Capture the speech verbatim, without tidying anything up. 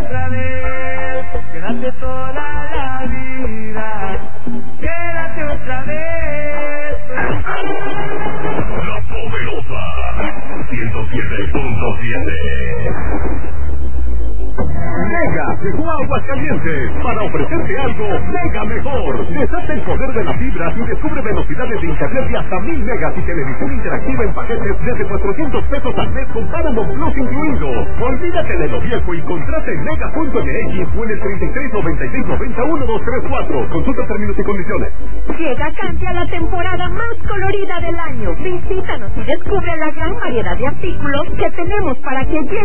otra vez, quédate toda la vida, quédate otra vez. La Poderosa ciento siete punto siete. Mega llegó a Aguascalientes para ofrecerte algo mega mejor. Desata el poder de la fibra y descubre velocidades de internet de hasta mil megas y televisión interactiva en paquetes desde cuatrocientos pesos al mes con Paramount Plus incluido. Olvídate de lo viejo y contrata en mega punto m x o en el treinta y tres noventa y seis noventa uno dos tres cuatro. Consulta términos y condiciones. Llega Cantia la temporada más colorida del año. Visítanos y descubre la gran variedad de artículos que tenemos para que llenes